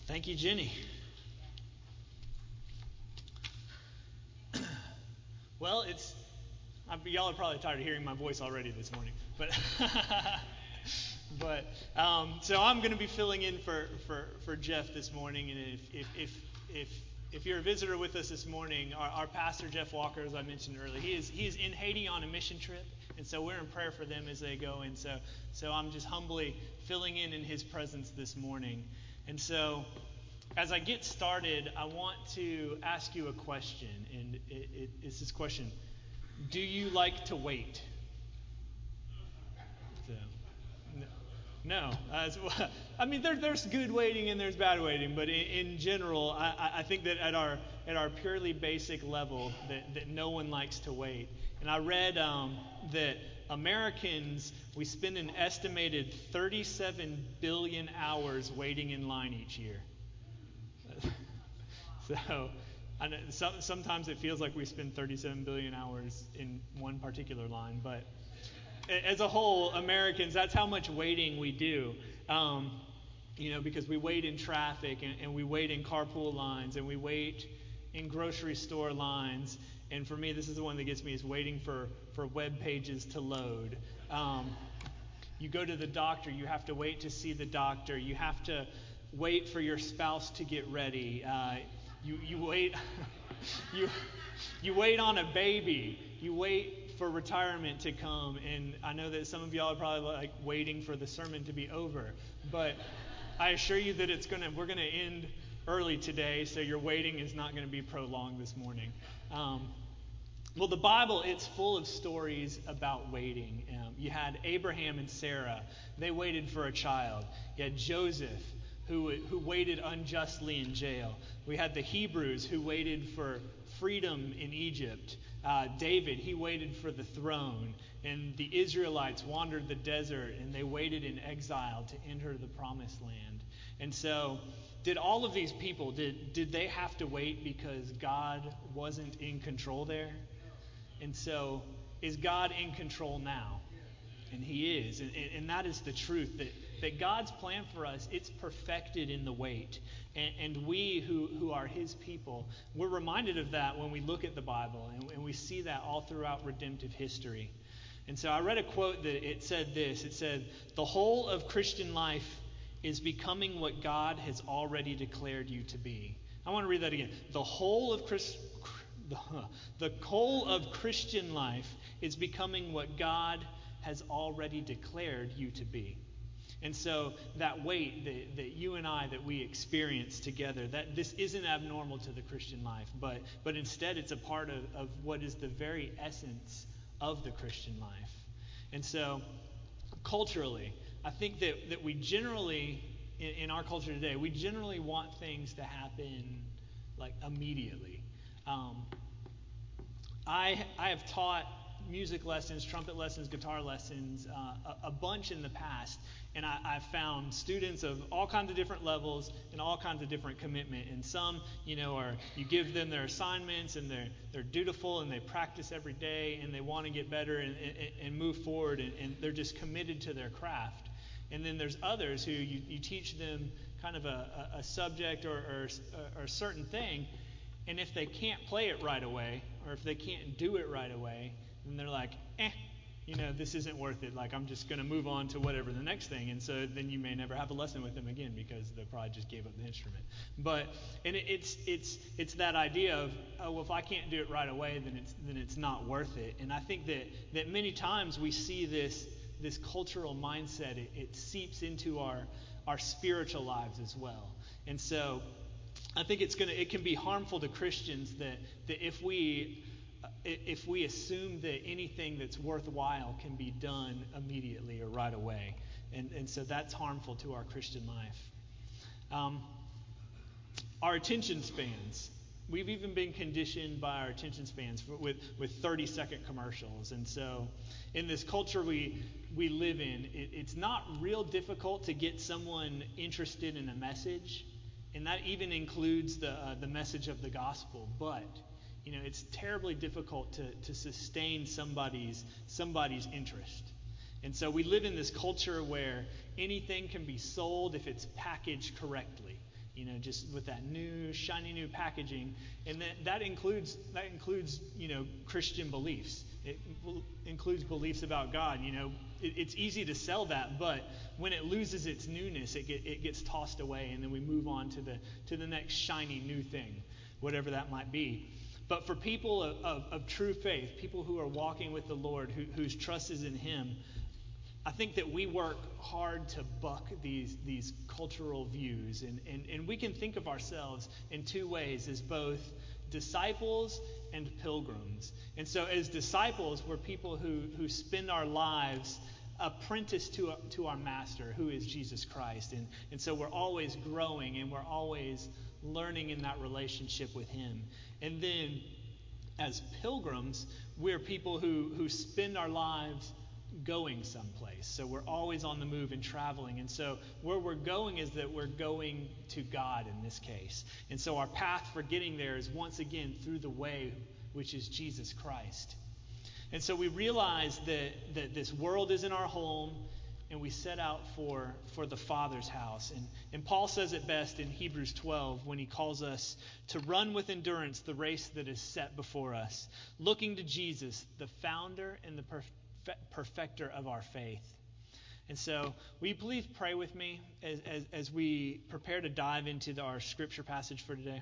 Thank you, Jenny. Well, y'all are probably tired of hearing my voice already this morning, but so I'm going to be filling in for Jeff this morning, and if you're a visitor with us this morning, our pastor Jeff Walker, as I mentioned earlier, he is in Haiti on a mission trip, and so we're in prayer for them as they go, and so I'm just humbly filling in his presence this morning, and so. As I get started, I want to ask you a question, and it's this question: do you like to wait? So, no. I mean, there's good waiting and there's bad waiting, but in general, I think that at our purely basic level, that no one likes to wait. And I read that Americans, we spend an estimated 37 billion hours waiting in line each year. So, I know, sometimes it feels like we spend 37 billion hours in one particular line, but as a whole, Americans, that's how much waiting we do. Because we wait in traffic, and we wait in carpool lines, and we wait in grocery store lines. And for me, this is the one that gets me, is waiting for web pages to load. You go to the doctor, you have to wait to see the doctor. You have to wait for your spouse to get ready. You wait. you wait on a baby. You wait for retirement to come. And I know that some of y'all are probably like waiting for the sermon to be over. But I assure you that we're gonna end early today, so your waiting is not going to be prolonged this morning. Well, the Bible, it's full of stories about waiting. You had Abraham and Sarah. They waited for a child. You had Joseph, who waited unjustly in jail. We had the Hebrews, who waited for freedom in Egypt. David, he waited for the throne. And the Israelites wandered the desert, and they waited in exile to enter the promised land. And so, did all of these people, did they have to wait because God wasn't in control there? And so, is God in control now? And He is. And that is the truth, that God's plan for us, it's perfected in the wait. And we who are His people, we're reminded of that when we look at the Bible, and we see that all throughout redemptive history. And so I read a quote that it said this. It said, "The whole of Christian life is becoming what God has already declared you to be." I want to read that again. The whole of Christian life is becoming what God has already declared you to be. And so that wait that you and I, that we experience together, that this isn't abnormal to the Christian life, but instead it's a part of what is the very essence of the Christian life. And so culturally, I think that we generally, in our culture today, we generally want things to happen like immediately. I have taught music lessons, trumpet lessons, guitar lessons, a bunch in the past, and I've found students of all kinds of different levels and all kinds of different commitment. And some, you give them their assignments, and they're dutiful, and they practice every day, and they want to get better and move forward, and they're just committed to their craft. And then there's others who you teach them kind of a subject or a certain thing, and if they can't play it right away, or if they can't do it right away, then they're like, this isn't worth it. Like, I'm just going to move on to whatever the next thing. And so then you may never have a lesson with them again because they probably just gave up the instrument. And it's that idea of, if I can't do it right away, then it's not worth it. And I think that many times we see this cultural mindset. It seeps into our spiritual lives as well. And so I think it can be harmful to Christians that if we assume that anything that's worthwhile can be done immediately or right away. And so that's harmful to our Christian life. Our attention spans. We've even been conditioned by our attention spans with 30-second commercials. And so in this culture we live in, it's not real difficult to get someone interested in a message. And that even includes the message of the gospel. But it's terribly difficult to sustain somebody's interest. And so we live in this culture where anything can be sold if it's packaged correctly. just with that new, shiny new packaging. And that includes Christian beliefs. It includes beliefs about God. It's easy to sell that, but when it loses its newness, it gets tossed away, and then we move on to the next shiny new thing, whatever that might be. But for people of true faith, people who are walking with the Lord, whose trust is in Him, I think that we work hard to buck these cultural views. And we can think of ourselves in two ways, as both disciples and pilgrims. And so as disciples, we're people who spend our lives apprenticed to our master, who is Jesus Christ. And so we're always growing, and we're always learning in that relationship with Him. And then as pilgrims, we're people who spend our lives going someplace. So we're always on the move and traveling. And so where we're going is that we're going to God in this case. And so our path for getting there is once again through the way, which is Jesus Christ. And so we realize that this world isn't our home, and we set out for the Father's house. And Paul says it best in Hebrews 12 when he calls us to run with endurance the race that is set before us, looking to Jesus, the founder and the perfecter of our faith. And so will you please pray with me as we prepare to dive into our scripture passage for today?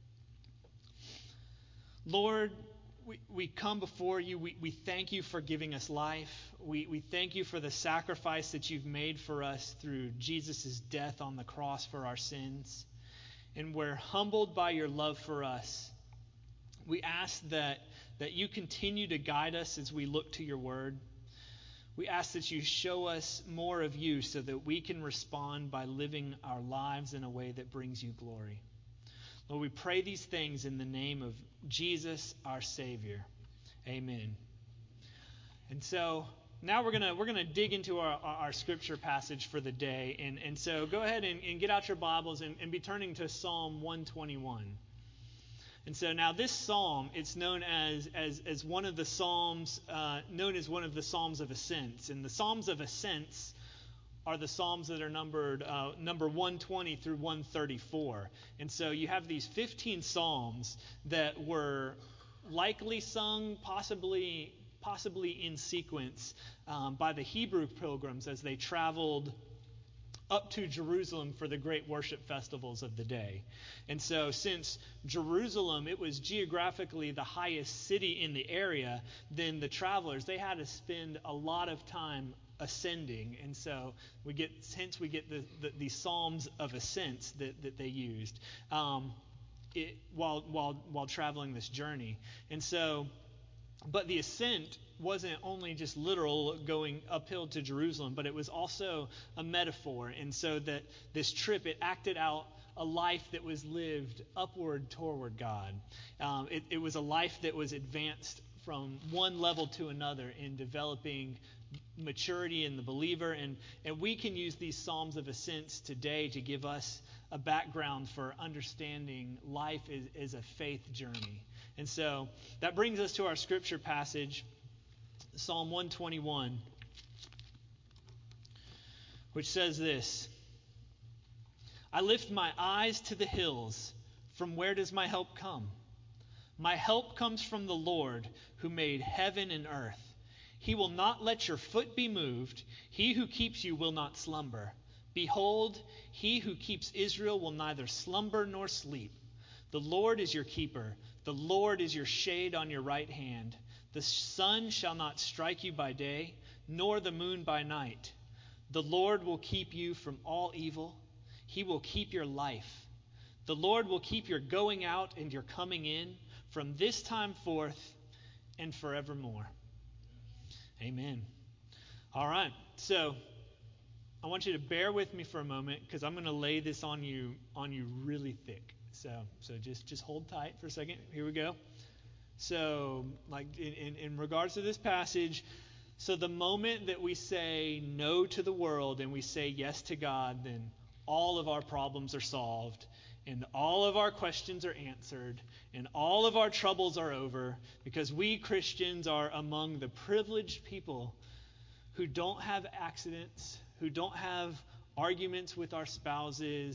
Lord, we come before you. We thank you for giving us life. We thank you for the sacrifice that you've made for us through Jesus' death on the cross for our sins. And we're humbled by your love for us. We ask that you continue to guide us as we look to your word. We ask that you show us more of you so that we can respond by living our lives in a way that brings you glory. Lord, we pray these things in the name of Jesus, our Savior. Amen. And so now we're gonna dig into our scripture passage for the day. And so go ahead and get out your Bibles and be turning to Psalm 121. And so now this psalm, it's known as one of the psalms, known as one of the Psalms of Ascents. And the Psalms of Ascents are the psalms that are numbered number 120 through 134. And so you have these 15 psalms that were likely sung, possibly in sequence, by the Hebrew pilgrims as they traveled up to Jerusalem for the great worship festivals of the day. And so since Jerusalem, it was geographically the highest city in the area, then the travelers, they had to spend a lot of time ascending. And so we get the Psalms of Ascents that they used while traveling this journey. And so, but the ascent wasn't only just literal going uphill to Jerusalem, but it was also a metaphor. And so that this trip, it acted out a life that was lived upward toward God. It was a life that was advanced from one level to another in developing maturity in the believer. And we can use these Psalms of Ascents today to give us a background for understanding life is a faith journey. And so that brings us to our scripture passage, Psalm 121, which says this: I lift my eyes to the hills. From where does my help come? My help comes from the Lord who made heaven and earth. He will not let your foot be moved. He who keeps you will not slumber. Behold, he who keeps Israel will neither slumber nor sleep. The Lord is your keeper. The Lord is your shade on your right hand. The sun shall not strike you by day, nor the moon by night. The Lord will keep you from all evil. He will keep your life. The Lord will keep your going out and your coming in from this time forth and forevermore. Amen. All right. So I want you to bear with me for a moment because I'm going to lay this on you really thick. So just hold tight for a second. Here we go. So, like in regards to this passage, so the moment that we say no to the world and we say yes to God, then all of our problems are solved, and all of our questions are answered, and all of our troubles are over, because we Christians are among the privileged people who don't have accidents, who don't have arguments with our spouses,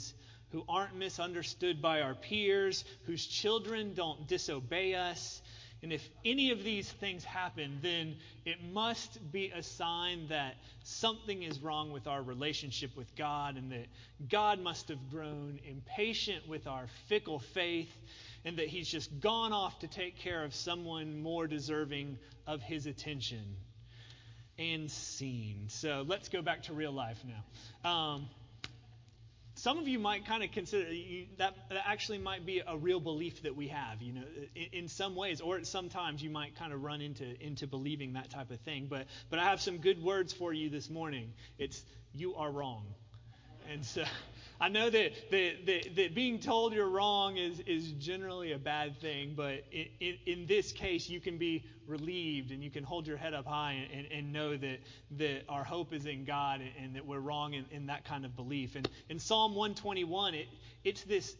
who aren't misunderstood by our peers, whose children don't disobey us. And if any of these things happen, then it must be a sign that something is wrong with our relationship with God, and that God must have grown impatient with our fickle faith, and that he's just gone off to take care of someone more deserving of his attention. And scene. So let's go back to real life now. Some of you might kind of consider that actually might be a real belief that we have, in some ways, or sometimes you might kind of run into believing that type of thing. But I have some good words for you this morning. It's you are wrong. And so I know that being told you're wrong is generally a bad thing, but in this case, you can be relieved and you can hold your head up high and know that our hope is in God and that we're wrong in that kind of belief. And in Psalm 121, it's this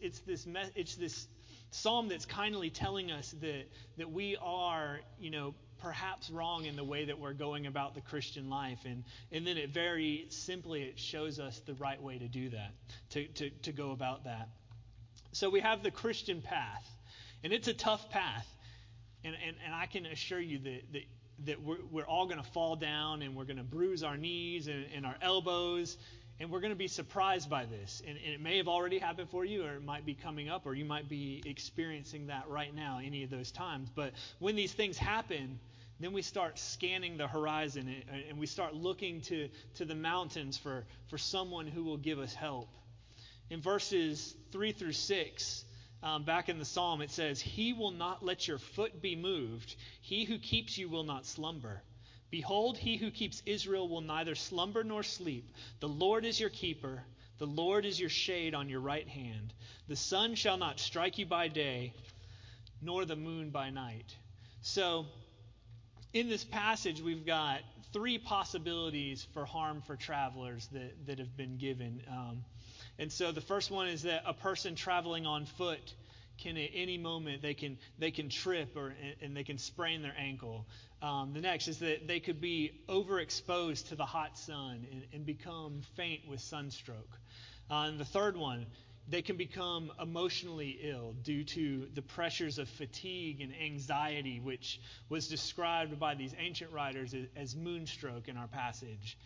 psalm that's kindly telling us that we are, perhaps wrong in the way that we're going about the Christian life. And then it very simply, it shows us the right way to do that, to go about that. So we have the Christian path, and it's a tough path. And I can assure you that we're all going to fall down, and we're going to bruise our knees and our elbows, and we're going to be surprised by this. And it may have already happened for you, or it might be coming up, or you might be experiencing that right now, any of those times. But when these things happen, then we start scanning the horizon, and we start looking to the mountains for someone who will give us help. In verses 3 through 6, back in the psalm, it says, "He will not let your foot be moved. He who keeps you will not slumber. Behold, he who keeps Israel will neither slumber nor sleep. The Lord is your keeper. The Lord is your shade on your right hand. The sun shall not strike you by day, nor the moon by night." So, in this passage, we've got three possibilities for harm for travelers that have been given. And so the first one is that a person traveling on foot can at any moment, they can trip and they can sprain their ankle. The next is that they could be overexposed to the hot sun and become faint with sunstroke. And the third one, they can become emotionally ill due to the pressures of fatigue and anxiety, which was described by these ancient writers as moonstroke in our passage.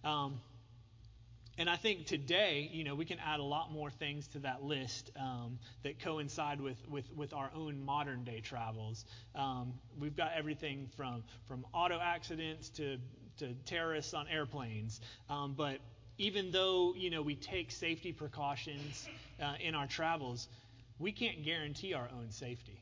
And I think today, we can add a lot more things to that list that coincide with our own modern day travels. We've got everything from auto accidents to terrorists on airplanes. But even though, we take safety precautions in our travels, we can't guarantee our own safety.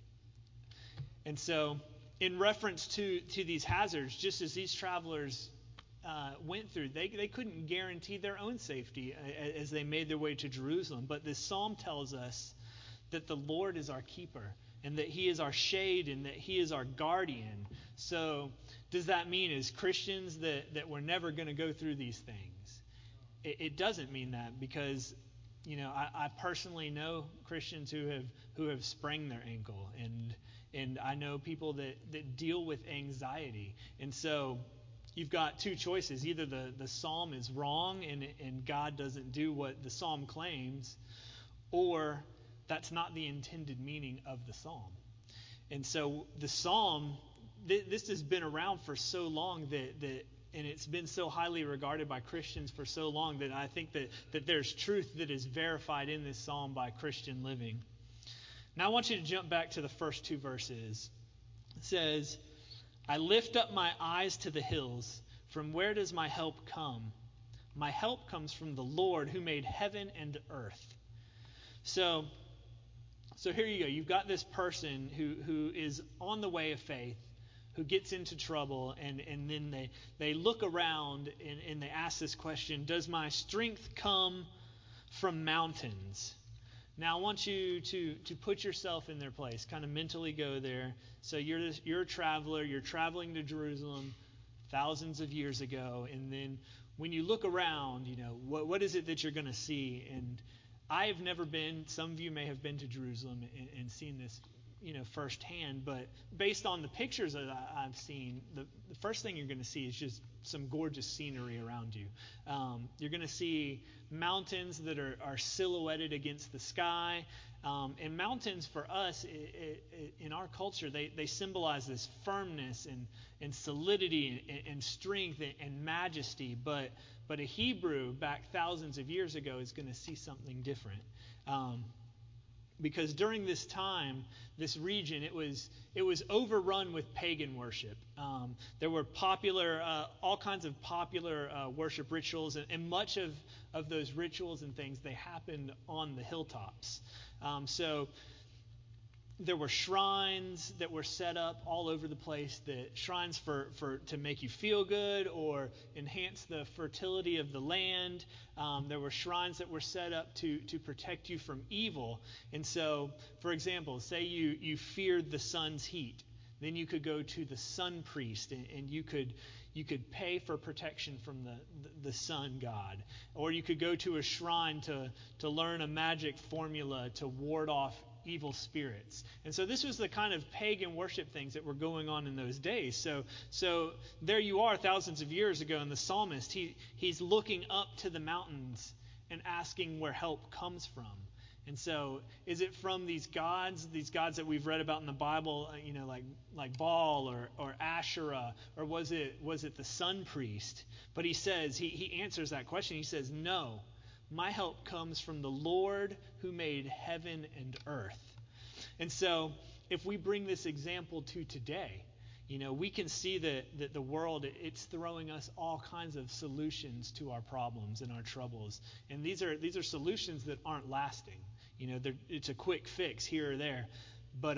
And so, in reference to these hazards, just as these travelers went through, they couldn't guarantee their own safety as they made their way to Jerusalem. But this psalm tells us that the Lord is our keeper, and that he is our shade, and that he is our guardian. So, does that mean as Christians that we're never going to go through these things? It doesn't mean that, because I personally know Christians who have sprained their ankle, and I know people that deal with anxiety. And so you've got two choices. Either the psalm is wrong and God doesn't do what the psalm claims, or that's not the intended meaning of the psalm. And so the psalm, this has been around for so long and it's been so highly regarded by Christians for so long that I think that there's truth that is verified in this psalm by Christian living. Now I want you to jump back to the first two verses. It says, "I lift up my eyes to the hills. From where does my help come? My help comes from the Lord who made heaven and earth." So here you go. You've got this person who is on the way of faith, who gets into trouble, and then they look around and they ask this question, does my strength come from mountains? Now I want you to put yourself in their place, kind of mentally go there. So you're a traveler, you're traveling to Jerusalem thousands of years ago, and then when you look around, what is it that you're going to see? And I have never been, some of you may have been to Jerusalem and seen this, firsthand, but based on the pictures that I've seen, the first thing you're going to see is just some gorgeous scenery around you. You're going to see mountains that are silhouetted against the sky. And mountains for us, in our culture, they symbolize this firmness and solidity and strength and majesty. But a Hebrew back thousands of years ago is going to see something different. Because during this time, this region, it was overrun with pagan worship. There were all kinds of popular worship rituals, and much of those rituals and things, they happened on the hilltops. So there were shrines that were set up all over the place, shrines to make you feel good or enhance the fertility of the land. There were shrines that were set up to protect you from evil. And so, for example, say you feared the sun's heat. Then you could go to the sun priest, and you could pay for protection from the sun god. Or you could go to a shrine to learn a magic formula to ward off evil spirits. And so this was the kind of pagan worship things that were going on in those days. So there you are thousands of years ago, and the psalmist, he's looking up to the mountains and asking where help comes from. And so is it from these gods that we've read about in the Bible, like Baal or Asherah, or was it the sun priest? But he says, he answers that question. He says, no, my help comes from the Lord who made heaven and earth. And so if we bring this example to today, we can see that the world, it's throwing us all kinds of solutions to our problems and our troubles. And these are solutions that aren't lasting. It's a quick fix here or there. But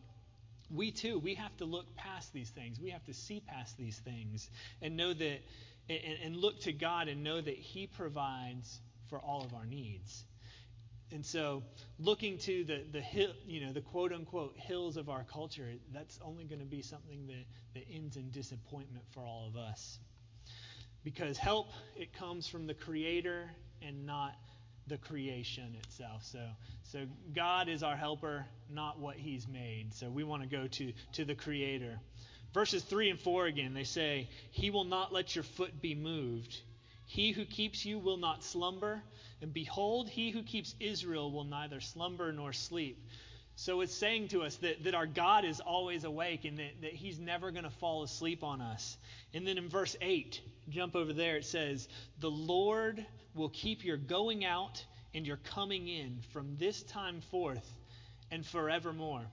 we have to look past these things. We have to see past these things and know that, and look to God and know that He provides for all of our needs. And so looking to the hill, the quote unquote hills of our culture, that's only going to be something that ends in disappointment for all of us. Because help, it comes from the Creator and not the creation itself. So God is our helper, not what He's made. So we want to go to the Creator. Verses 3 and 4 again, they say, He will not let your foot be moved. He who keeps you will not slumber. And behold, He who keeps Israel will neither slumber nor sleep. So it's saying to us that our God is always awake and that He's never going to fall asleep on us. And then in verse 8, jump over there, it says, the Lord will keep your going out and your coming in from this time forth and forevermore.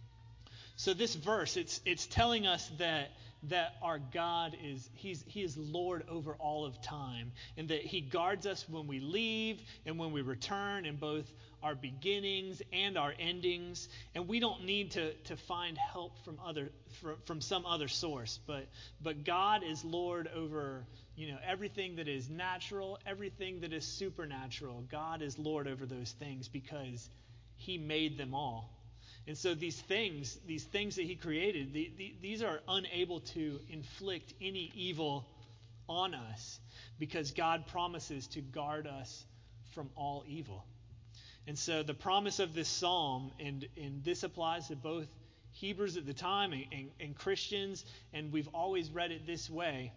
So this verse, it's telling us that our God He is Lord over all of time, and that He guards us when we leave and when we return, in both our beginnings and our endings. And we don't need to find help from some other source, but God is Lord over everything that is natural, everything that is supernatural. God is Lord over those things because He made them all. And so these things that He created, these are unable to inflict any evil on us because God promises to guard us from all evil. And so the promise of this psalm, and this applies to both Hebrews at the time and Christians, and we've always read it this way,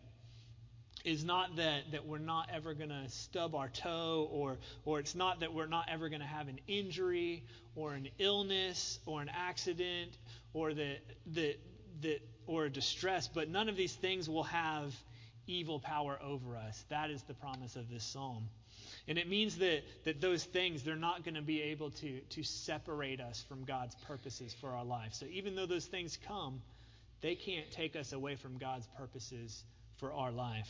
is not that we're not ever going to stub our toe, or it's not that we're not ever going to have an injury or an illness or an accident or or a distress, but none of these things will have evil power over us. That is the promise of this psalm. And it means that those things, they're not going to be able to separate us from God's purposes for our life. So even though those things come, they can't take us away from God's purposes for our life.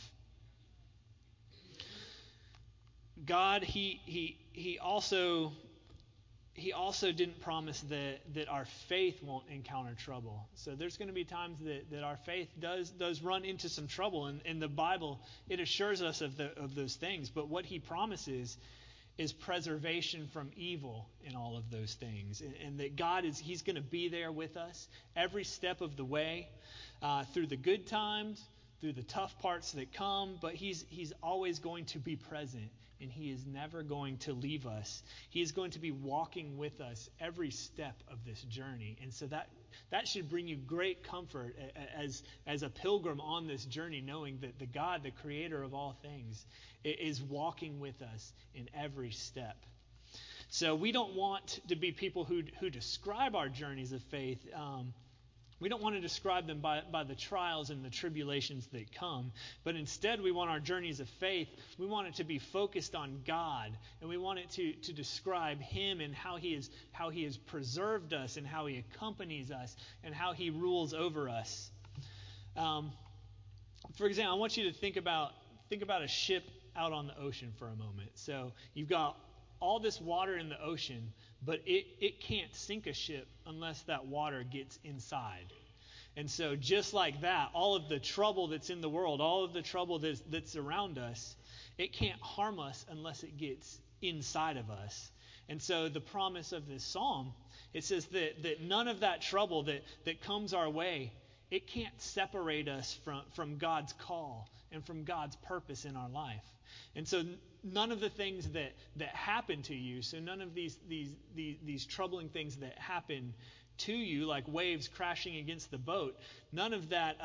God, He also didn't promise that our faith won't encounter trouble. So there's going to be times that our faith does run into some trouble. And in the Bible, it assures us of those things. But what He promises is preservation from evil in all of those things. And that God He's going to be there with us every step of the way, through the good times, through the tough parts that come. But He's always going to be present and He is never going to leave us. He is going to be walking with us every step of this journey. And so that should bring you great comfort as a pilgrim on this journey, knowing that the God, the creator of all things, is walking with us in every step. So we don't want to be people who describe our journeys of faith. We don't want to describe them by the trials and the tribulations that come, but instead we want our journeys of faith, we want it to be focused on God, and we want it to describe Him and how He has preserved us and how He accompanies us and how He rules over us. For example, I want you to think about a ship out on the ocean for a moment. So you've got all this water in the ocean, but it can't sink a ship unless that water gets inside. And so just like that, all of the trouble that's in the world, all of the trouble that's around us, it can't harm us unless it gets inside of us. And so the promise of this psalm, it says that none of that trouble that comes our way, it can't separate us from God's call and from God's purpose in our life. And so none of the things that happen to you, so none of these troubling things that happen to you, like waves crashing against the boat, none of that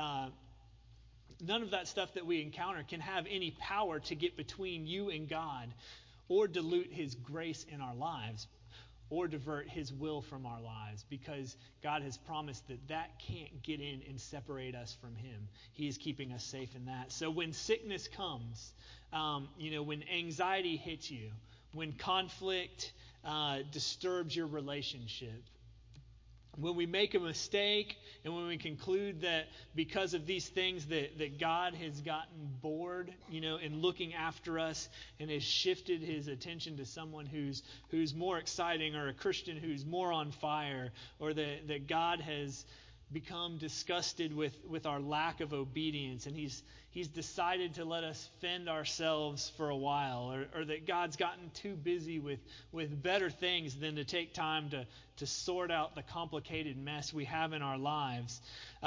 stuff that we encounter can have any power to get between you and God, or dilute His grace in our lives, or divert His will from our lives, because God has promised that can't get in and separate us from Him. He is keeping us safe in that. So when sickness comes, when anxiety hits you, when conflict disturbs your relationship, when we make a mistake, and when we conclude that because of these things that God has gotten bored, in looking after us and has shifted His attention to someone who's more exciting, or a Christian who's more on fire, or that God has become disgusted with our lack of obedience, and He's decided to let us fend ourselves for a while, or that God's gotten too busy with better things than to take time to sort out the complicated mess we have in our lives.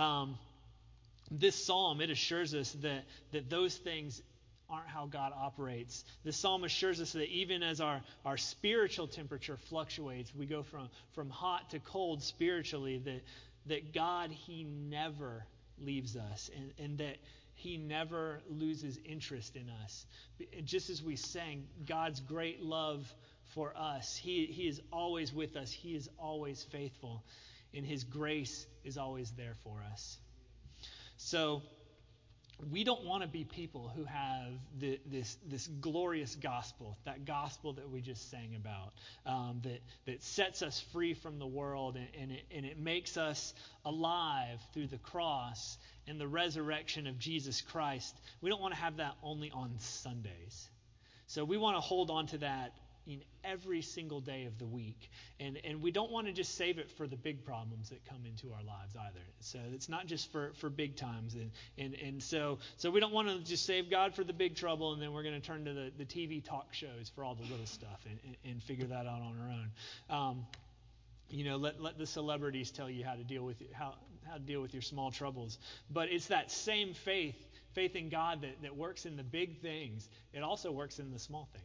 This psalm, it assures us that those things aren't how God operates. This psalm assures us that even as our spiritual temperature fluctuates, we go from hot to cold spiritually, that God, He never leaves us, and that He never loses interest in us. Just as we sang, God's great love for us, He is always with us. He is always faithful, and His grace is always there for us. So we don't want to be people who have this glorious gospel, that gospel that we just sang about, that sets us free from the world, and it makes us alive through the cross and the resurrection of Jesus Christ. We don't want to have that only on Sundays. So we want to hold on to that in every single day of the week. And we don't want to just save it for the big problems that come into our lives either. So it's not just for big times. And so we don't want to just save God for the big trouble, and then we're going to turn to the TV talk shows for all the little stuff and figure that out on our own. Let the celebrities tell you how to deal with how to deal with your small troubles. But it's that same faith in God that works in the big things. It also works in the small things.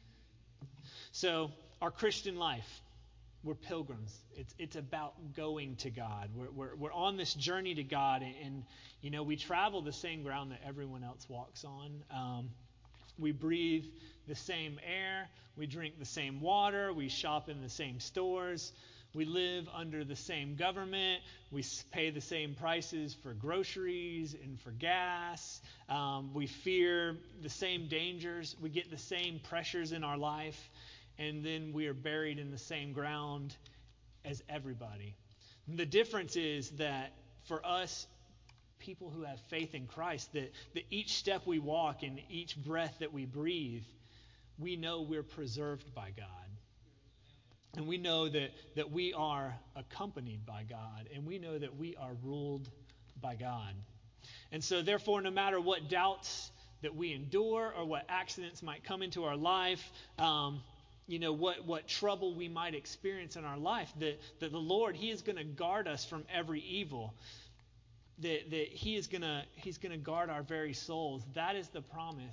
So our Christian life, we're pilgrims. It's about going to God. We're on this journey to God, and we travel the same ground that everyone else walks on. We breathe the same air. We drink the same water. We shop in the same stores. We live under the same government. We pay the same prices for groceries and for gas. We fear the same dangers. We get the same pressures in our life. And then we are buried in the same ground as everybody. The difference is that for us, people who have faith in Christ, that each step we walk and each breath that we breathe, we know we're preserved by God. And we know that we are accompanied by God. And we know that we are ruled by God. And so therefore, no matter what doubts that we endure or what accidents might come into our life, what trouble we might experience in our life, that the Lord, He is going to guard us from every evil. That He's going to guard our very souls. That is the promise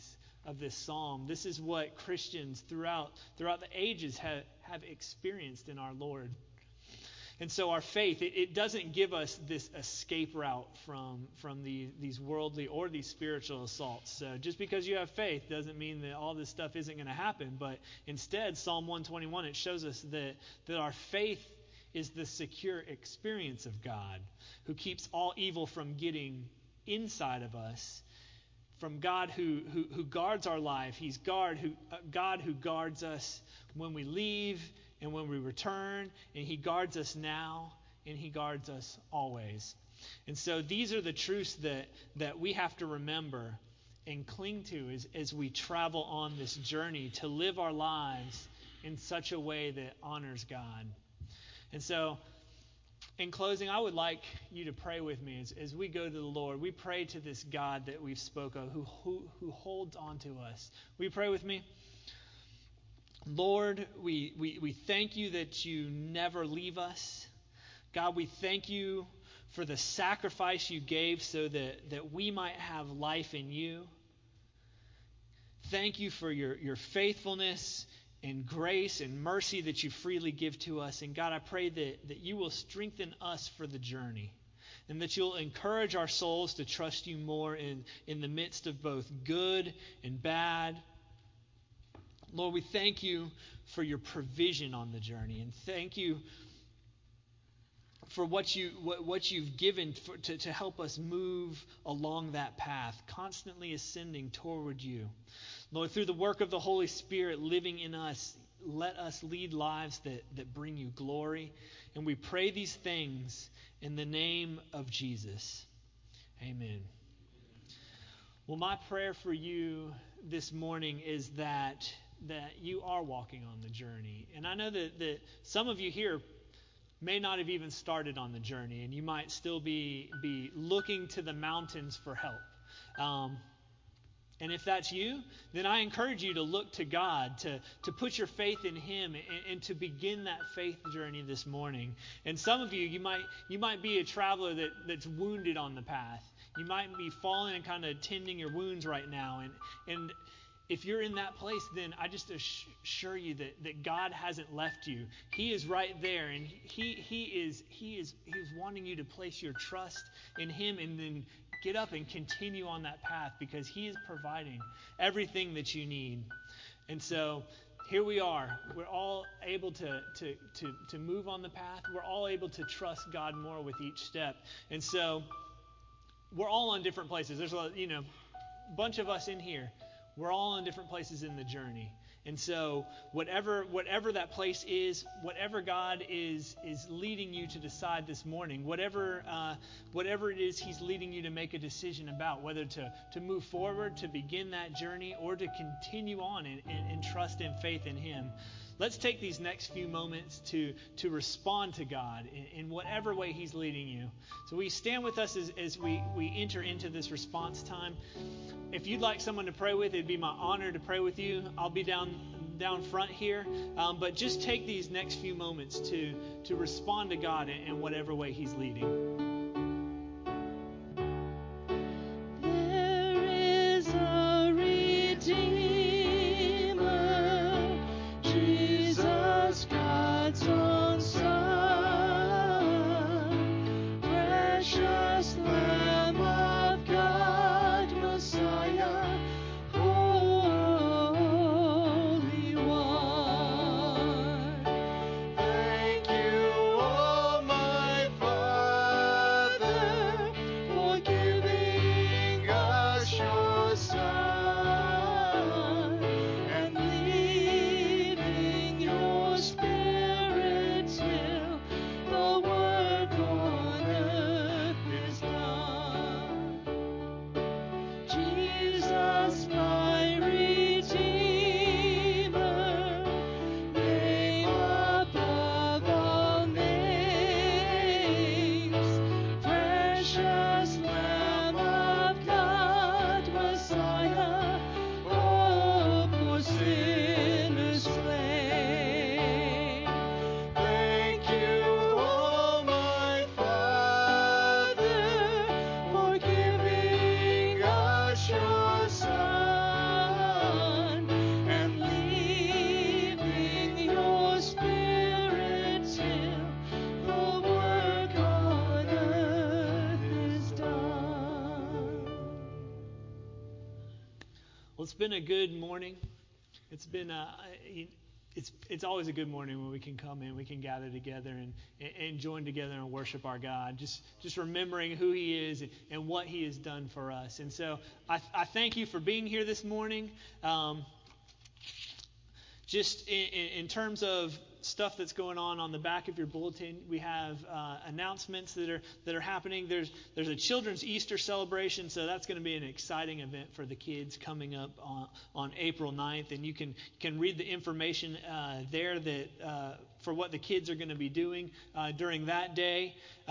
of this psalm. This is what Christians throughout the ages have experienced in our Lord. And so our faith, it doesn't give us this escape route from these worldly or these spiritual assaults. So just because you have faith doesn't mean that all this stuff isn't going to happen. But instead, Psalm 121, it shows us that our faith is the secure experience of God, who keeps all evil from getting inside of us, from God who guards our life. He's God who guards us when we leave and when we return, and He guards us now, and He guards us always. And so these are the truths that we have to remember and cling to as we travel on this journey to live our lives in such a way that honors God. And so, in closing, I would like you to pray with me as we go to the Lord. We pray to this God that we've spoke of, who holds on to us. Will you pray with me? Lord, we thank you that you never leave us. God, we thank you for the sacrifice you gave so that we might have life in you. Thank you for your faithfulness and grace and mercy that you freely give to us. And God, I pray that you will strengthen us for the journey, and that you'll encourage our souls to trust you more in the midst of both good and bad. Lord, we thank you for your provision on the journey, and thank you for what you've given to help us move along that path, constantly ascending toward you. Lord, through the work of the Holy Spirit living in us, let us lead lives that bring you glory. And we pray these things in the name of Jesus. Amen. Well, my prayer for you this morning is that you are walking on the journey. And I know that some of you here may not have even started on the journey, and you might still be looking to the mountains for help. And if that's you, then I encourage you to look to God, to put your faith in Him, and to begin that faith journey this morning. And some of you might be a traveler that's wounded on the path. You might be falling and kind of tending your wounds right now. And if you're in that place, then I just assure you that God hasn't left you. He is right there, and He is wanting you to place your trust in Him, and then get up and continue on that path, because He is providing everything that you need. And so here we are. We're all able to move on the path. We're all able to trust God more with each step. And so we're all on different places. There's a bunch of us in here. We're all in different places in the journey. And so whatever that place is, whatever God is leading you to decide this morning, whatever it is He's leading you to make a decision about, whether to move forward, to begin that journey, or to continue on and trust and faith in Him, let's take these next few moments to respond to God in whatever way He's leading you. So will you stand with us as we enter into this response time? If you'd like someone to pray with, it'd be my honor to pray with you. I'll be down front here. But just take these next few moments to respond to God in whatever way He's leading. Thank you, oh my Father. it's been a good morning. It's always a good morning when we can come in, we can gather together and join together and worship our God. Just remembering who He is and what He has done for us. And so I thank you for being here this morning. Just in terms of stuff that's going on the back of your bulletin, we have announcements that are happening. There's a children's Easter celebration, so that's going to be an exciting event for the kids coming up on April 9th, and you can read the information there that for what the kids are going to be doing during that day.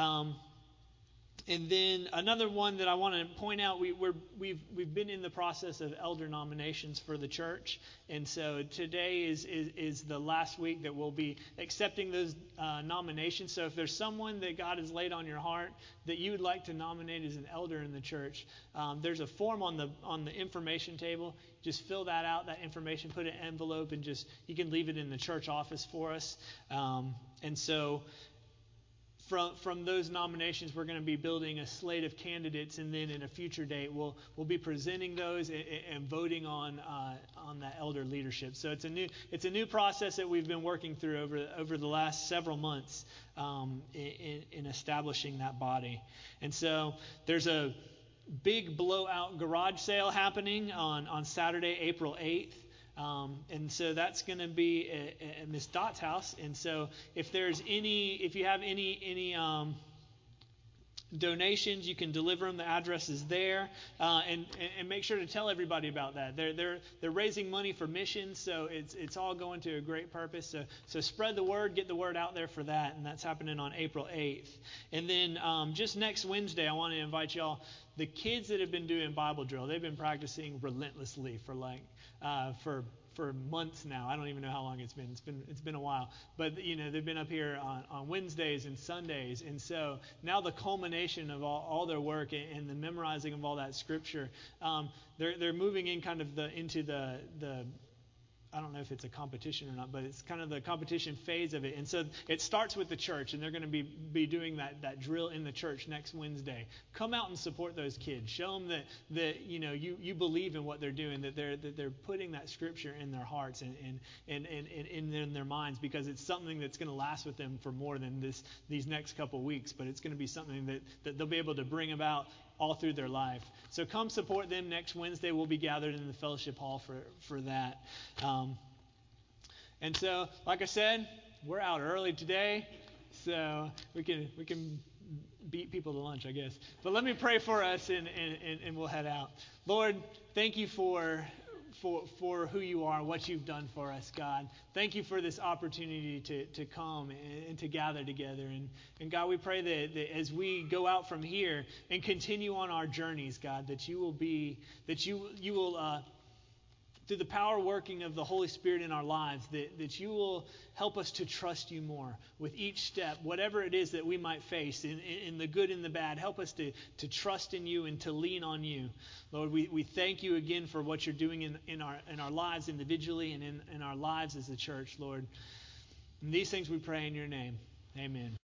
And then another one that I want to point out, we've been in the process of elder nominations for the church, and so today is the last week that we'll be accepting those nominations. So if there's someone that God has laid on your heart that you would like to nominate as an elder in the church, there's a form on the information table. Just fill that out, that information, put it in an envelope, and you can leave it in the church office for us. And so From those nominations, we're going to be building a slate of candidates, and then in a future date, we'll be presenting those and voting on that elder leadership. So it's a new process that we've been working through over the last several months in establishing that body. And so there's a big blowout garage sale happening on Saturday, April 8th. And so that's going to be at Miss Dot's house. And so if you have any donations, you can deliver them. The address is there, and make sure to tell everybody about that. They're raising money for missions, so it's all going to a great purpose. So spread the word, get the word out there for that, and that's happening on April 8th. And then just next Wednesday, I want to invite y'all. The kids that have been doing Bible drill, they've been practicing relentlessly for months now. I don't even know how long it's been. It's been a while. But they've been up here on Wednesdays and Sundays, and so now the culmination of all their work and the memorizing of all that scripture, they're moving in kind of into the I don't know if it's a competition or not, but it's kind of the competition phase of it. And so it starts with the church, and they're going to be doing that drill in the church next Wednesday. Come out and support those kids. Show them that you believe in what they're doing, that they're putting that scripture in their hearts and in their minds, because it's something that's going to last with them for more than these next couple weeks. But it's going to be something that they'll be able to bring about all through their life. So come support them next Wednesday. We'll be gathered in the fellowship hall for that. And so, like I said, we're out early today, so we can beat people to lunch, I guess. But let me pray for us, and we'll head out. Lord, thank you for who you are, what you've done for us, God. Thank you for this opportunity to come and to gather together. And God, we pray that as we go out from here and continue on our journeys, God, that you will through the power working of the Holy Spirit in our lives, that you will help us to trust you more with each step, whatever it is that we might face, in the good and the bad. Help us to trust in you and to lean on you. Lord, we thank you again for what you're doing in our lives individually and in our lives as a church, Lord. And these things we pray in your name. Amen.